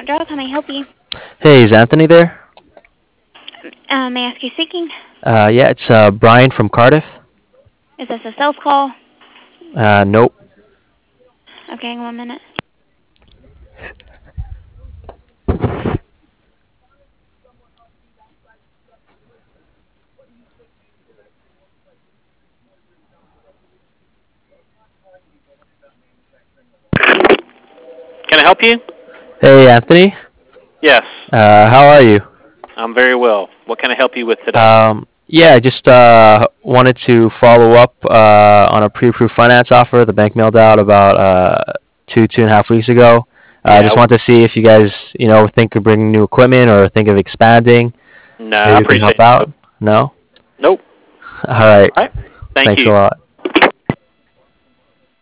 Mount Draws. How may I help you? Hey, is Anthony there? May I ask you speaking? Yeah, it's Brian from Cardiff. Is this a sales call? Nope. Okay, 1 minute. Can I help you? Hey, Anthony. Yes, How are you? I'm very well. What can I help you with today? Yeah, I just wanted to follow up on a pre-approved finance offer the bank mailed out about 2.5 weeks ago. I Yeah, just wanted to see if you guys, think of bringing new equipment or think of expanding. no, I Maybe we can appreciate help it. out. No? Nope. All right. All right. Thank Thanks a you. lot.